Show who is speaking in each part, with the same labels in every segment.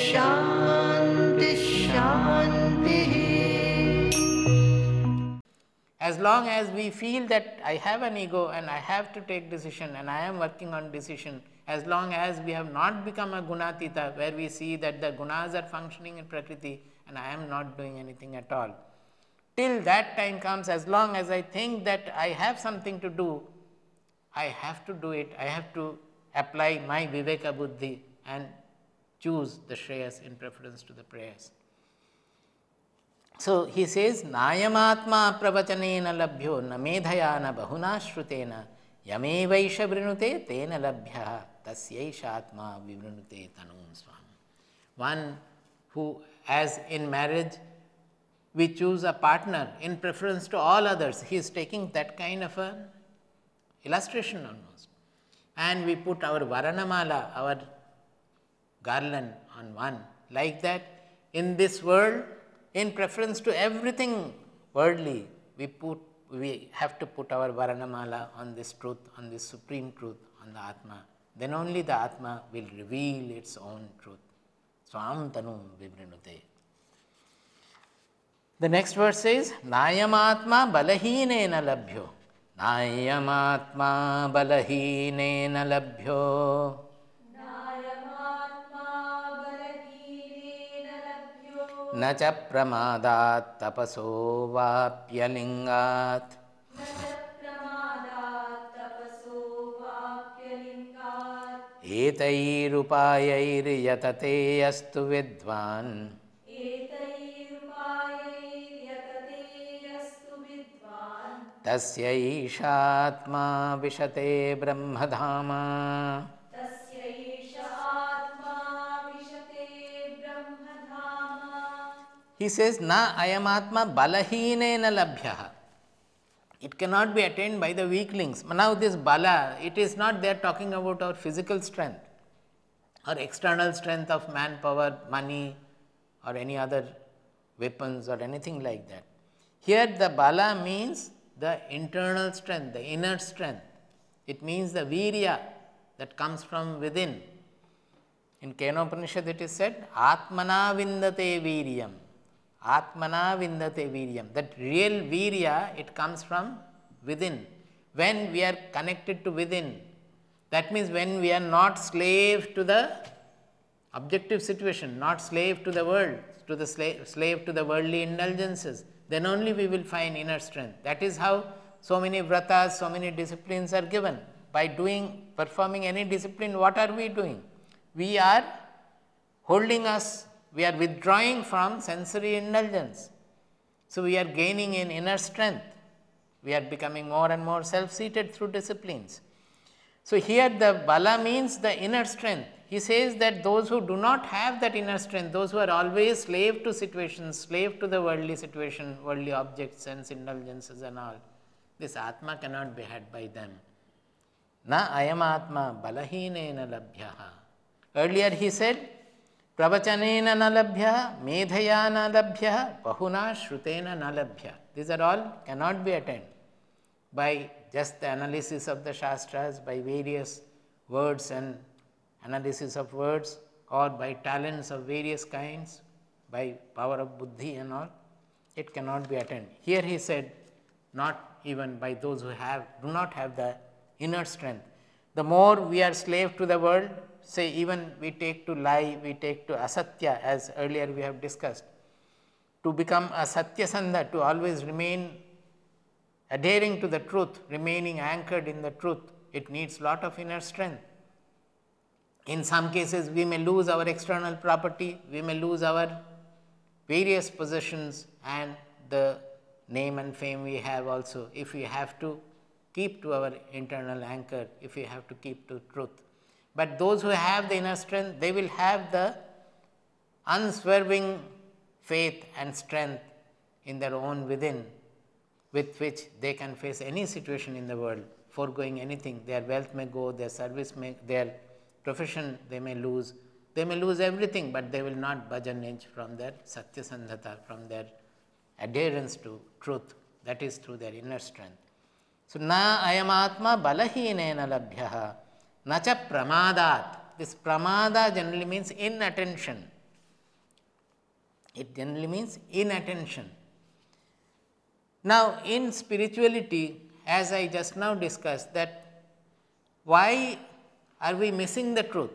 Speaker 1: Shanti Shanti.
Speaker 2: As long as we feel that I have an ego and I have to take decision and I am working on decision, as long as we have not become a gunatita, where we see that the gunas are functioning in Prakriti and I am not doing anything at all, till that time comes, as long as I think that I have something to do, I have to do it, I have to apply my Viveka Buddhi and choose the Shreyas in preference to the prayers. So he says, Nayamatma pravachanena labhyo na medhayana bahuna shrutena yamevaisha vrinute tena labhya tasyaisha atma vivrinute tanum swam. One who, as in marriage, we choose a partner in preference to all others. He is taking that kind of an illustration almost. And we put our Varanamala, our garland on one. Like that, in this world, in preference to everything worldly, we have to put our Varanamala on this truth, on this supreme truth, on the Atma. Then only the Atma will reveal its own truth. Swam tanum vivrinute. The next verse says, Nayamatma balahinena labhyo. Nayamatma balahinena labhyo. न च प्रमादात् तपसो वाप्यलिङ्गात् एतैरुपायैर्यतते अस्तु विद्वान् तस्यैषात्मा विशते Brahmadham. He says, Na ayamatma balahinena labhyaha. It cannot be attained by the weaklings. Now this bala, it is not they are talking about our physical strength or external strength of manpower, money or any other weapons or anything like that. Here the bala means the internal strength, the inner strength. It means the virya that comes from within. In Kenopanishad it is said, Atmana vindate viryam. Atmana vindate viryam. That real virya, it comes from within. When we are connected to within, that means when we are not slave to the objective situation, not slave to the world, to the slave to the worldly indulgences, then only we will find inner strength. That is how so many vratas, so many disciplines are given. By performing any discipline, what are we doing? We are holding us, we are withdrawing from sensory indulgence. So we are gaining in inner strength. We are becoming more and more self-seated through disciplines. So here the bala means the inner strength. He says that those who do not have that inner strength, those who are always slave to situations, slave to the worldly situation, worldly objects, sense indulgences and all, this Atma cannot be had by them. Na ayam Atma balahinena labhyaha. Earlier he said, pravachanena na labhya, medhaya na labhya, bahuna shrutena na labhya. These are all cannot be attained by just the analysis of the Shastras, by various words and analysis of words, or by talents of various kinds, by power of buddhi and all. It cannot be attained. Here he said, not even by those who do not have the inner strength. The more we are slave to the world, say even we take to lie, we take to asatya, as earlier we have discussed. To become a satyasandha, to always remain adhering to the truth, remaining anchored in the truth, it needs lot of inner strength. In some cases, we may lose our external property, we may lose our various possessions and the name and fame we have also, if we have to keep to our internal anchor, if we have to keep to truth. But those who have the inner strength, they will have the unswerving faith and strength in their own within, with which they can face any situation in the world, foregoing anything. Their wealth may go, their service may, their profession they may lose everything, but they will not budge an inch from their satyasandhata, from their adherence to truth. That is through their inner strength. So, na ayam atma balahinena labhyaha, na cha pramadat. This pramada generally means inattention. It generally means inattention. Now, in spirituality, as I just now discussed, that why are we missing the truth?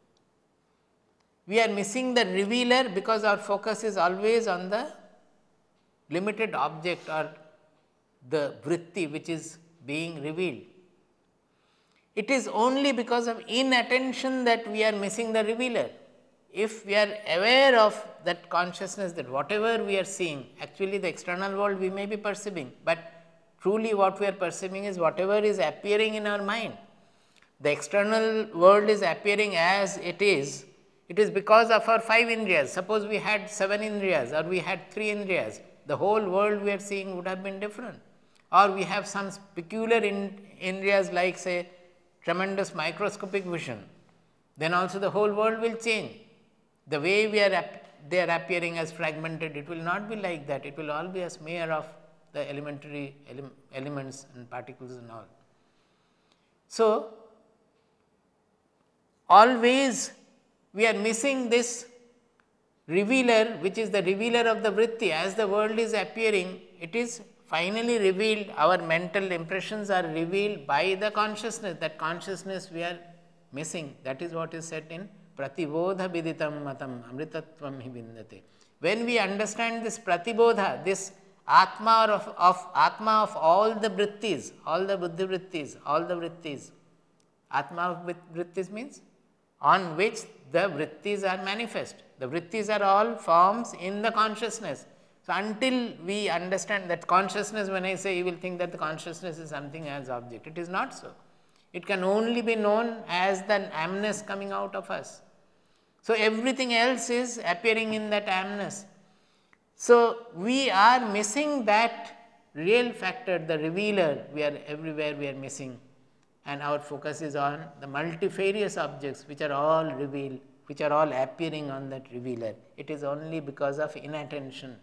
Speaker 2: We are missing the revealer because our focus is always on the limited object or the vritti which is being revealed. It is only because of inattention that we are missing the revealer. If we are aware of that consciousness, that whatever we are seeing, actually the external world we may be perceiving, but truly what we are perceiving is whatever is appearing in our mind. The external world is appearing as it is because of our 5 indriyas. Suppose we had 7 indriyas or we had 3 indriyas, the whole world we are seeing would have been different. Or we have some peculiar indriyas like say tremendous microscopic vision, then also the whole world will change. The way they are appearing as fragmented, it will not be like that. It will all be a smear of the elementary elements and particles and all. So, always we are missing this revealer, which is the revealer of the vritti. As the world is appearing, it is finally revealed, our mental impressions are revealed by the consciousness. That consciousness we are missing. That is what is said in Pratibodha Viditam Matam Amritatvam hi Vindate. When we understand this Pratibodha, this Atma of all the vrittis, all the buddhi vrittis, all the vrittis, Atma of vrittis means on which the vrittis are manifest. The vrittis are all forms in the consciousness. So, until we understand that consciousness, when I say, you will think that the consciousness is something as object. It is not so. It can only be known as the amness coming out of us. So, everything else is appearing in that amness. So, we are missing that real factor, the revealer, we are everywhere we are missing, and our focus is on the multifarious objects which are all revealed, which are all appearing on that revealer. It is only because of inattention.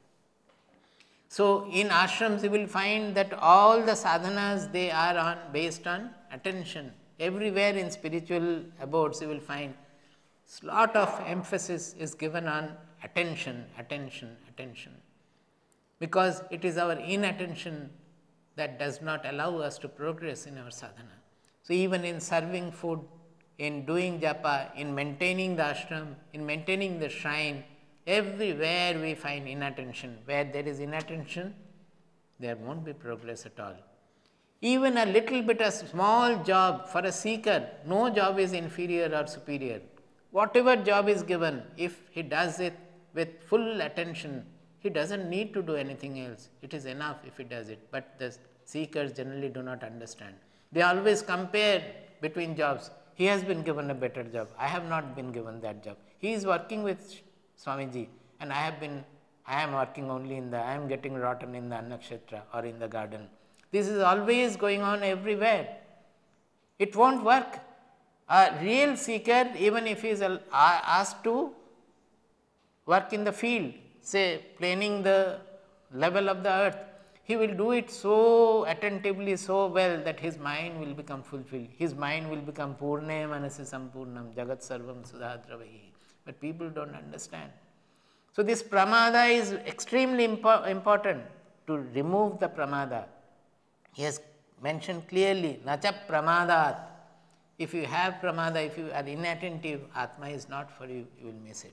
Speaker 2: So, in ashrams you will find that all the sadhanas, they are based on attention. Everywhere in spiritual abodes you will find lot of emphasis is given on attention, attention, attention, because it is our inattention that does not allow us to progress in our sadhana. So, even in serving food, in doing japa, in maintaining the ashram, in maintaining the shrine, everywhere we find inattention. Where there is inattention, there won't be progress at all. Even a little bit, a small job for a seeker, no job is inferior or superior. Whatever job is given, if he does it with full attention, he doesn't need to do anything else. It is enough if he does it. But the seekers generally do not understand. They always compare between jobs. He has been given a better job. I have not been given that job. He is working with Swamiji, and I am working only I am getting rotten in the Annakshetra or in the garden. This is always going on everywhere. It won't work. A real seeker, even if he is asked to work in the field, say planing the level of the earth, he will do it so attentively, so well that his mind will become fulfilled. His mind will become Purne Manasi Sampurnam Jagat Sarvam Sudhadravahi. But people don't understand. So, this pramada is extremely important to remove the pramada. He has mentioned clearly, nacha pramadat. If you have pramada, if you are inattentive, Atma is not for you, you will miss it.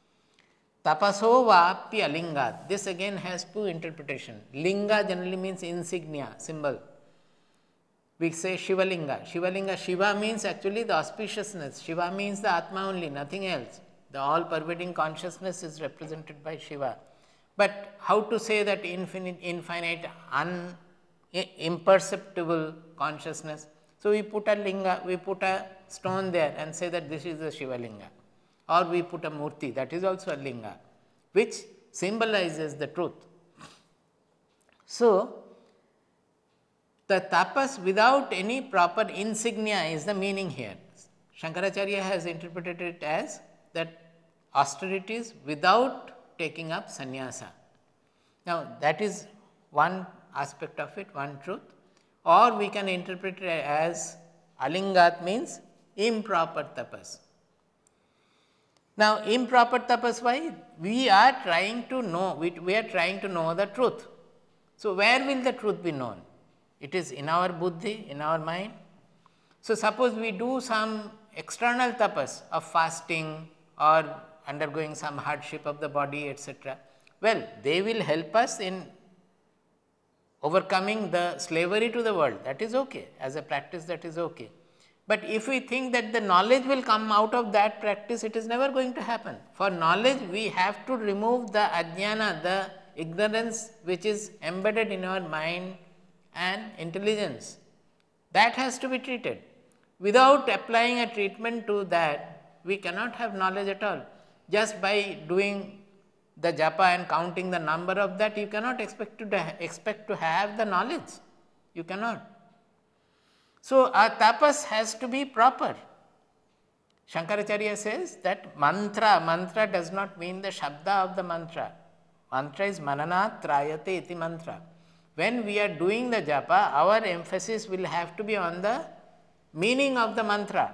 Speaker 2: Tapaso vapya lingat. This again has two interpretations. Linga generally means insignia, symbol. We say Shivalinga. Shivalinga, Shiva means actually the auspiciousness. Shiva means the Atma only, nothing else. The all pervading consciousness is represented by Shiva. But how to say that infinite, imperceptible consciousness? So, we put a linga, we put a stone there and say that this is the Shiva linga, or we put a murti, that is also a linga, which symbolizes the truth. So, the tapas without any proper insignia is the meaning here. Shankaracharya has interpreted it as that austerities without taking up sannyasa. Now, that is one aspect of it, one truth. Or we can interpret it as alingat means improper tapas. Now, improper tapas, why? We are trying to know, we are trying to know the truth. So, where will the truth be known? It is in our buddhi, in our mind. So, suppose we do some external tapas of fasting or undergoing some hardship of the body, etc. Well, they will help us in overcoming the slavery to the world, that is okay, as a practice that is okay. But if we think that the knowledge will come out of that practice, it is never going to happen. For knowledge, we have to remove the ajnana, the ignorance which is embedded in our mind and intelligence. That has to be treated. Without applying a treatment to that, we cannot have knowledge at all. Just by doing the japa and counting the number of that, you cannot expect to have the knowledge. You cannot. So, our tapas has to be proper. Shankaracharya says that mantra does not mean the shabda of the mantra. Mantra is mananat trayate iti mantra. When we are doing the japa, our emphasis will have to be on the meaning of the mantra.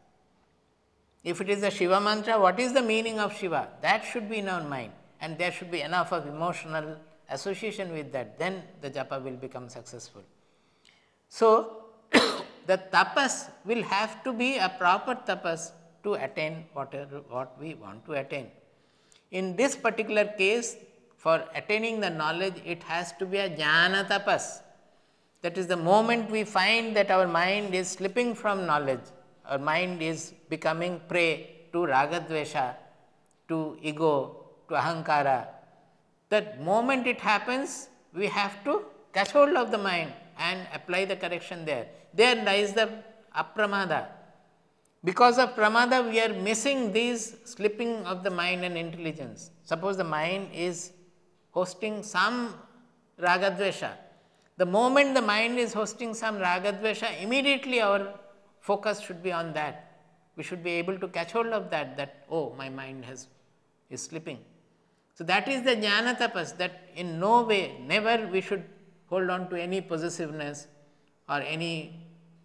Speaker 2: If it is a Shiva mantra, what is the meaning of Shiva? That should be in our mind, and there should be enough of emotional association with that, then the japa will become successful. So, the tapas will have to be a proper tapas to attain what we want to attain. In this particular case, for attaining the knowledge, it has to be a jnana tapas. That is, the moment we find that our mind is slipping from knowledge, our mind is becoming prey to ragadvesha, to ego, to ahankara. That moment it happens, we have to catch hold of the mind and apply the correction there. There lies the apramada. Because of pramada, we are missing these slipping of the mind and intelligence. Suppose the mind is hosting some ragadvesha. The moment the mind is hosting some ragadvesha, immediately our focus should be on that. We should be able to catch hold of that oh, my mind is slipping. So, that is the jnana tapas, that in no way, never we should hold on to any possessiveness or any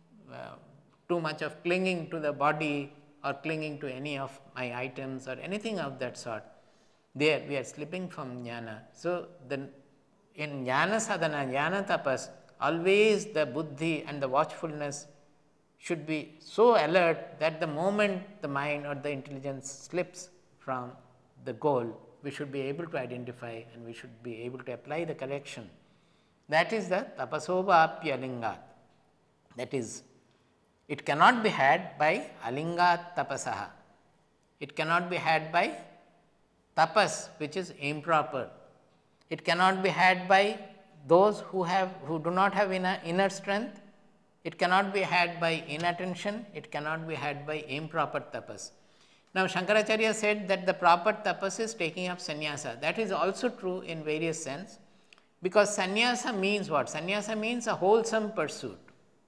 Speaker 2: too much of clinging to the body or clinging to any of my items or anything of that sort. There we are slipping from jnana. So, in jnana sadhana, jnana tapas, always the buddhi and the watchfulness should be so alert that the moment the mind or the intelligence slips from the goal, we should be able to identify and we should be able to apply the correction. That is the tapasobha apya alingat. That is, it cannot be had by alingat tapasaha. It cannot be had by tapas, which is improper. It cannot be had by those who do not have inner strength. It cannot be had by inattention. It cannot be had by improper tapas. Now, Shankaracharya said that the proper tapas is taking up sannyasa. That is also true in various sense, because sannyasa means what? Sannyasa means a wholesome pursuit.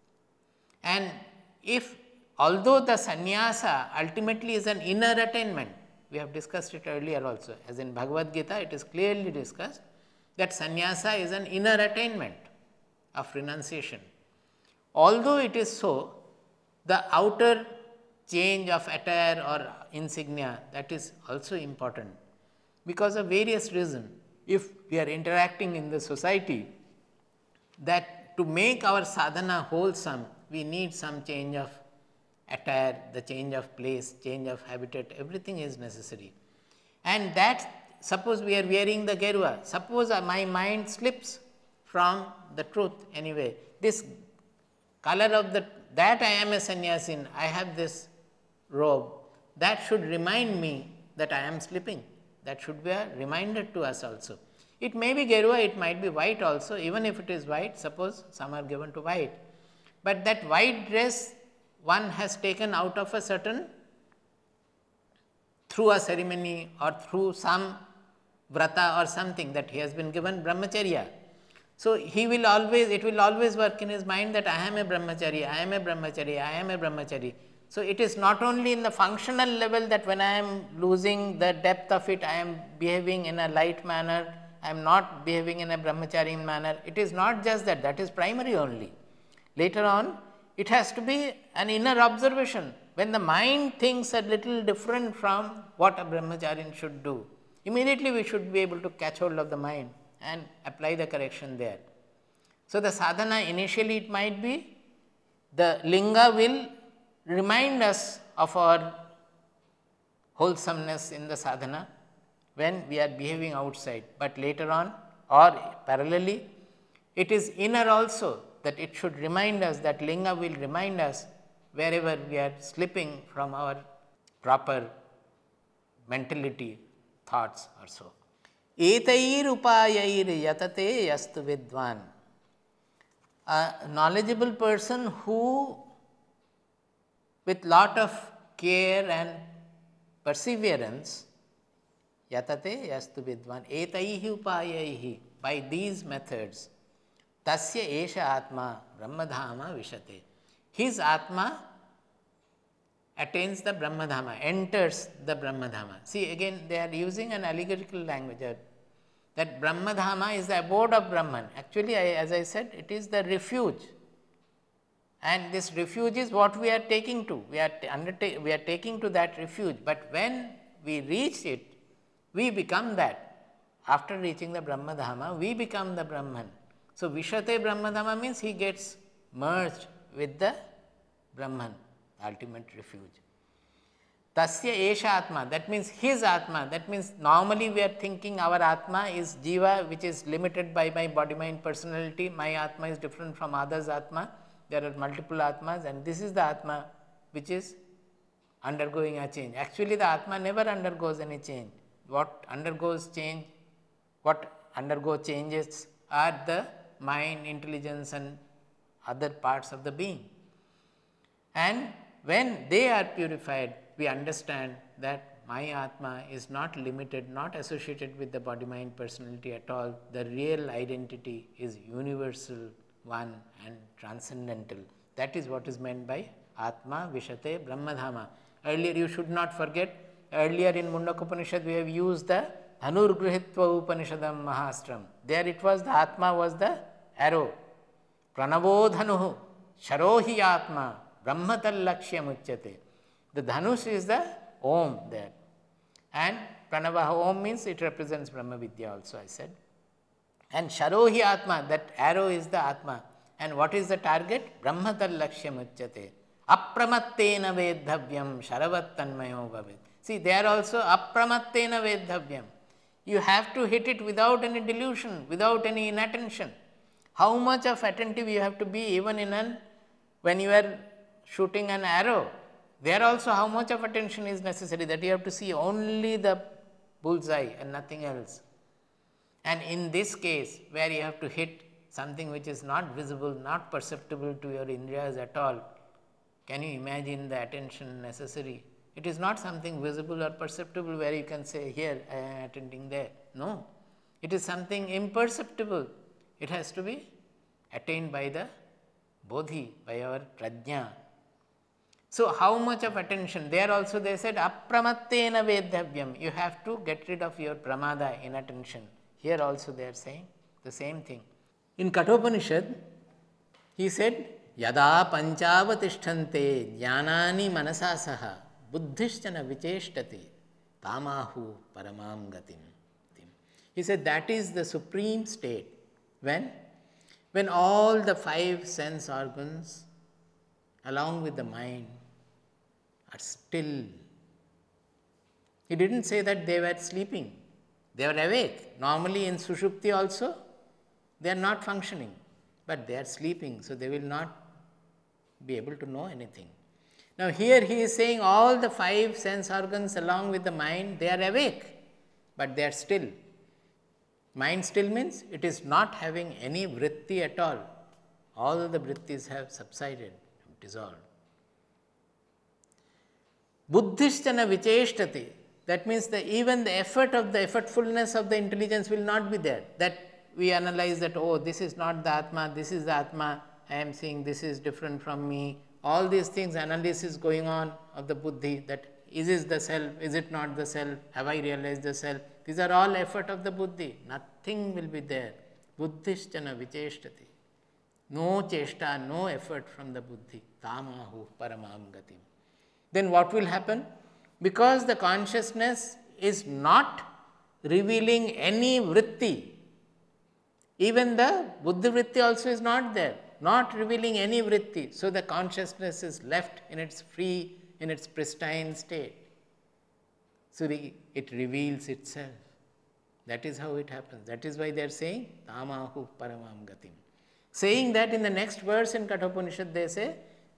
Speaker 2: And if, although the sannyasa ultimately is an inner attainment, we have discussed it earlier also, as in Bhagavad Gita, it is clearly discussed that sannyasa is an inner attainment of renunciation. Although it is so, the outer change of attire or insignia, that is also important, because of various reasons. If we are interacting in the society, that to make our sadhana wholesome, we need some change of attire, the change of place, change of habitat, everything is necessary. And that, suppose we are wearing the gerua, suppose my mind slips from the truth anyway, this color of that I am a sannyasin, I have this robe, that should remind me that I am slipping. That should be a reminder to us also. It may be gerua, it might be white also, even if it is white, suppose some are given to white. But that white dress one has taken out of a certain, through a ceremony or through some vrata or something, that he has been given brahmacharya. So, it will always work in his mind that I am a brahmachari, I am a brahmachari, I am a brahmachari. So, it is not only in the functional level that when I am losing the depth of it, I am behaving in a light manner, I am not behaving in a brahmachari manner. It is not just that is primary only. Later on, it has to be an inner observation. when the mind thinks a little different from what a brahmacharyan should do, immediately we should be able to catch hold of the mind and apply the correction there. So, the sadhana initially it might be the linga will remind us of our wholesomeness in the sadhana when we are behaving outside, but later on or parallelly it is inner also that it should remind us, that linga will remind us wherever we are slipping from our proper mentality, thoughts or so. Etair upayair yatate yastu vidwan. A knowledgeable person who with lot of care and perseverance, yatate yastu vidwan, etaihi upayaihi, by these methods, tasya esha atma brahmadhama vishate. His atma attains the brahmadhama, enters the brahmadhama. See, again they are using an allegorical language, that brahmadhama is the abode of Brahman. Actually, as I said, it is the refuge, and this refuge is what we are taking to. We are taking to that refuge, but when we reach it, we become that. After reaching the brahmadhama, we become the Brahman. So, vishate brahmadhama means he gets merged with the Brahman, ultimate refuge. Tasya esha atma, that means his atma. That means normally we are thinking our atma is jiva, which is limited by my body, mind, personality. My atma is different from others' atma. There are multiple atmas, and this is the atma which is undergoing a change. Actually, the atma never undergoes any change. What undergoes change, what undergo changes are the mind, intelligence and other parts of the being. And when they are purified, we understand that my atma is not limited, not associated with the body, mind, personality at all. The real identity is universal, one and transcendental. That is what is meant by atma vishate brahmadhama. Earlier, you should not forget, earlier in Mundaka Upanishad we have used the Dhanurgrihitva Upanishadam Mahastram. There it was, the atma was the arrow. Pranavo dhanuhu sharohi atma brahmatal lakshya muchyate. The dhanush is the Om there, and Pranavaha Om means it represents Brahma Vidya also, I said. And sharohi atma, that arrow is the atma. And what is the target? Brahmatal lakshya muchyate. Apramattena vedhavyam sharavat tanmayo bhavet. See, there also apramattena vedhavyam. You have to hit it without any delusion, without any inattention. How much of attentive you have to be even in when you are shooting an arrow. There also how much of attention is necessary, that you have to see only the bullseye and nothing else. And in this case, where you have to hit something which is not visible, not perceptible to your indriyas at all, can you imagine the attention necessary? It is not something visible or perceptible where you can say, here I am attending there. No, it is something imperceptible. It has to be attained by the bodhi, by our prajna. So, how much of attention? There also they said, apramattena vedhavyam. You have to get rid of your pramada, inattention. Here also they are saying the same thing. In Kathopanishad, he said, yada panchavatishtante jnanani manasasaha buddhischana vicheshtati tamahu paramam gatim. He said that is the supreme state when all the five sense organs along with the mind are still. He didn't say that they were sleeping, they were awake. Normally in Sushupti also, they are not functioning, but they are sleeping, so they will not be able to know anything. Now here he is saying all the five sense organs along with the mind, they are awake, but they are still. Mind still means it is not having any vritti at all. All the vrittis have subsided, dissolved. Buddhischana vicheshtati, that means that even the effortfulness of the intelligence will not be there. That we analyze that, oh, this is not the Atma, this is the Atma, I am seeing this is different from me. All these things, analysis going on of the buddhi, that is this the self, is it not the self, have I realized the self? These are all effort of the buddhi, nothing will be there. Buddhischana vicheshtati. No cheshta, no effort from the buddhi. Tamahu paramam gatim. Then what will happen? Because the consciousness is not revealing any vritti, even the buddhi vritti also is not there, not revealing any vritti. So the consciousness is left in its free, in its pristine state. So it reveals itself. That is how it happens. That is why they are saying Tamahu Paramam Gatim. Saying that in the next verse in Kathopanishad they say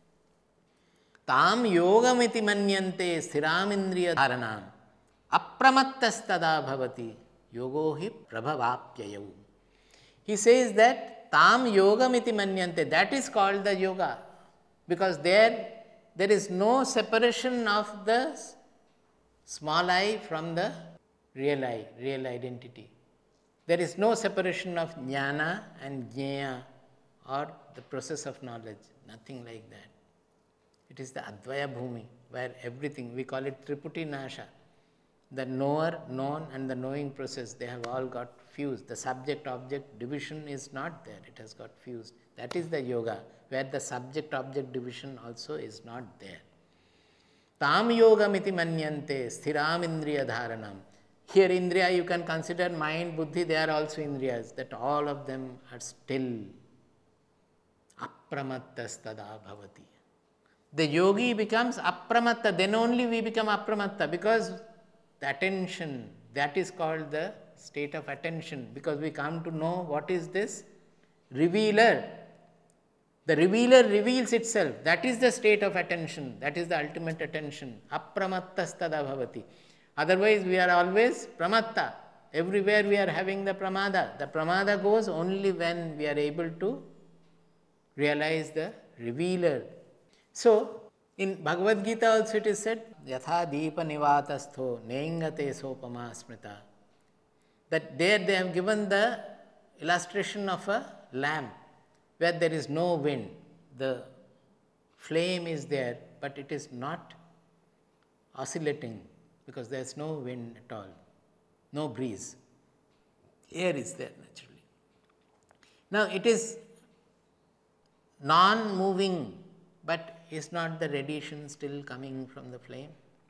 Speaker 2: Tam yogamiti manyante sthiramindriya dharanam apramattastada bhavati yogo hi prabhavapyayav. He says that tam yogamiti manyante, that is called the yoga, because there is no separation of the small I from the real I, real identity. There is no separation of jnana and jnaya or the process of knowledge, nothing like that. It is the Advaya Bhumi, where everything, we call it Triputi Nasha. The knower, known and the knowing process, they have all got fused. The subject-object division is not there, it has got fused. That is the yoga, where the subject-object division also is not there. Tam yogamiti manyante sthiram indriya dharanam. Here indriya you can consider mind, buddhi, they are also indriyas, that all of them are still. Apramattastada bhavati. The yogi becomes apramatta, then only we become apramatta, because the attention, that is called the state of attention, because we come to know what is this revealer. The revealer reveals itself, that is the state of attention, that is the ultimate attention. Apramattastada bhavati. Otherwise we are always pramatta, everywhere we are having the pramada. The pramada goes only when we are able to realize the revealer. So, in Bhagavad Gita also it is said, Yatha Deepa Nivatastho Nengate Sopama Smrita. That there they have given the illustration of a lamp where there is no wind. The flame is there, but it is not oscillating because there is no wind at all, no breeze. Air is there naturally. Now it is non-moving, but is not the radiation still coming from the flame?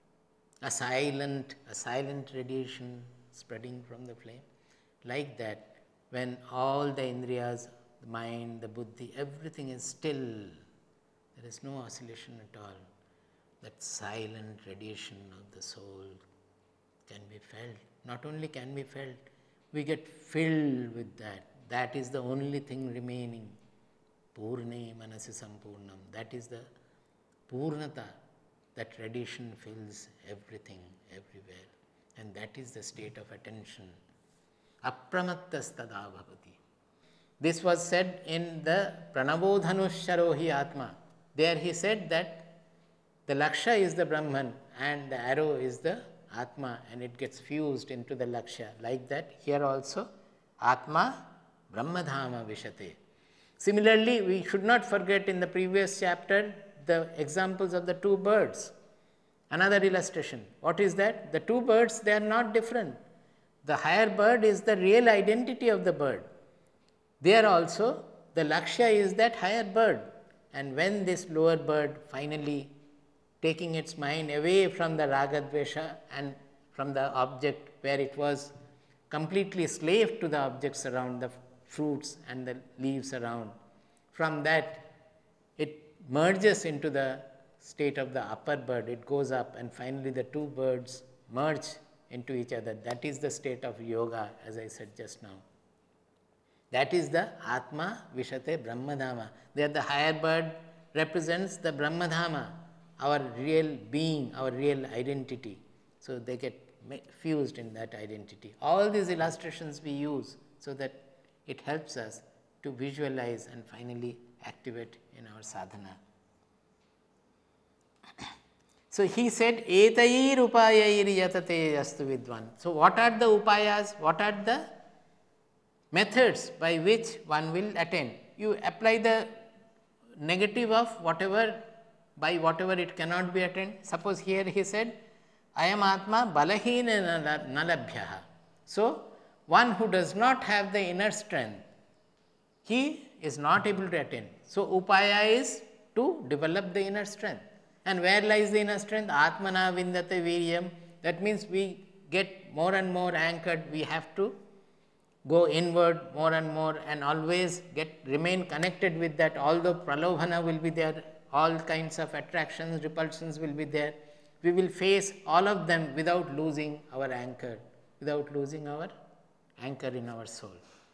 Speaker 2: A silent radiation spreading from the flame. Like that, when all the indriyas, the mind, the buddhi, everything is still, there is no oscillation at all. That silent radiation of the soul can be felt. Not only can be felt, we get filled with that. That is the only thing remaining. Purne manasi sampurnam. That is the Purnata. That radiation fills everything, everywhere. And that is the state of attention. Apramattastada bhavati. This was said in the Pranabodhanusharohi Atma. There he said that the Laksha is the Brahman and the arrow is the Atma, and it gets fused into the Laksha. Like that, here also, Atma Brahmadhama Vishate. Similarly, we should not forget in the previous chapter the examples of the two birds. Another illustration. What is that? The two birds, they are not different. The higher bird is the real identity of the bird. There also, the Lakshya is that higher bird. And when this lower bird finally taking its mind away from the Ragadvesha and from the object where it was completely slave to the objects around, the fruits and the leaves around, from that it merges into the state of the upper bird, it goes up and finally the two birds merge into each other. That is the state of yoga, as I said just now. That is the Atma Vishate Brahmadhama. There the higher bird represents the Brahmadhama, our real being, our real identity. So they get fused in that identity. All these illustrations we use so that it helps us to visualize and finally activate in our sadhana. So he said, Etair upayair yatate astu vidvan. So what are the upayas? What are the methods by which one will attain? You apply the negative of whatever, by whatever it cannot be attained. Suppose here he said, I am Atma balahina nalabhyaha. So one who does not have the inner strength, he is not able to attain. So upaya is to develop the inner strength. And where lies the inner strength? Atmana vindate viryam. That means we get more and more anchored. We have to go inward more and more and always remain connected with that. Although pralobhana will be there, all kinds of attractions, repulsions will be there, we will face all of them without losing our anchor, without losing our anchor in our soul.